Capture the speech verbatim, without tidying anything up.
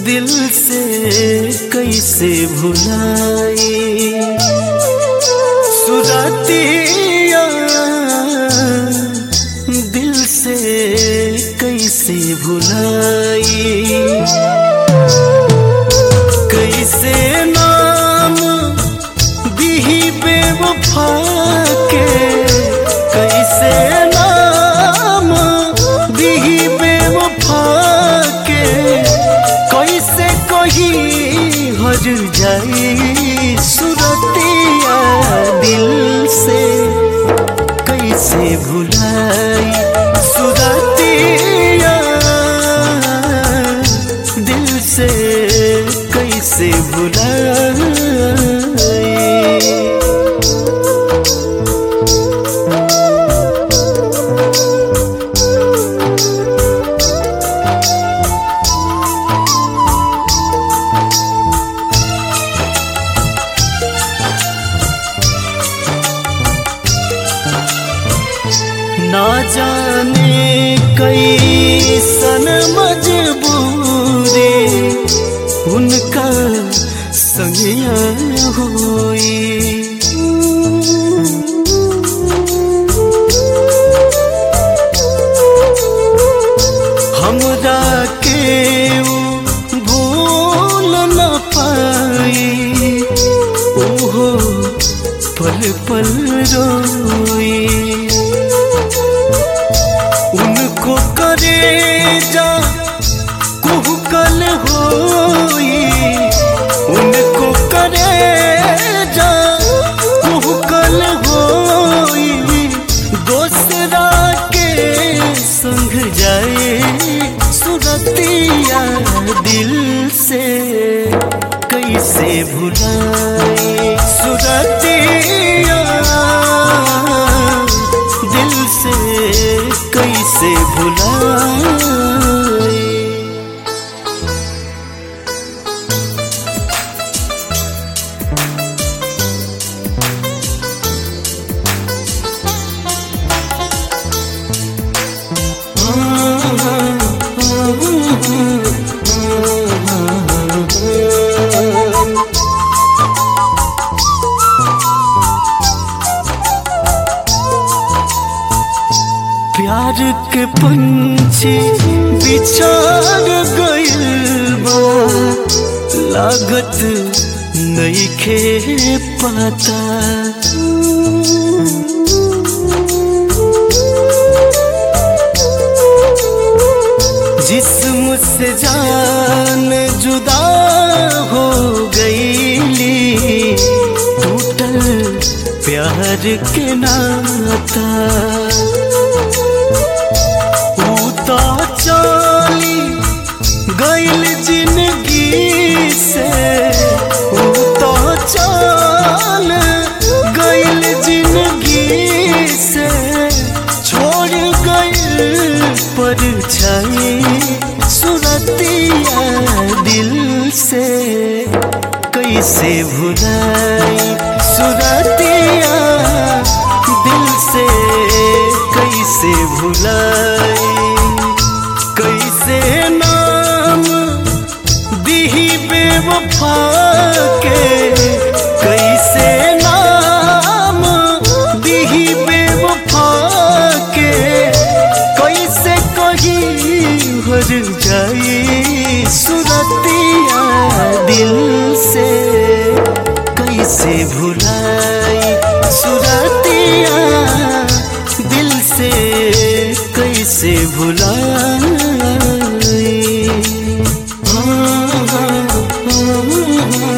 दिल से कैसे भुलाई सुरतिया दिल से कैसे भुलाई कैसे नाम दीही बेवफा के कैसे नाम दीही बेवफा के कैसे कहीं हर जाई सुरतिया दिल से कैसे भुलाई सुरतिया दिल से कैसे भुलाई। ना जाने कैसन मजबूरी उनका संगिया हुई हमरा के भूल न पाई ओहो पल पल रोई उनको करे जा कुहकल होई उनको करे जा कुहकल होई दूसरा के संग जाए सुरतिया दिल से कैसे भुलाई सुरतिया दिल से कैसे भुलाई। प्यार के पंछी बिछड़ गइल बा लागत नइखे पता जिस्म से जान जुदा हो गईली टूटल प्यार के नाता चली गइल जिंदगी से तो चल गइल जिंदगी से छोड़ गइल परछाई सुरतिया दिल से कैसे भुलाई सुरतिया दिल से कैसे भुलाई कैसे नाम दीही बेवफा के कैसे नाम दीही बेवफा के कैसे कहीं हर जाई सुरतिया दिल से कैसे भुलाई सुरतिया दिल से कैसे भुलाई।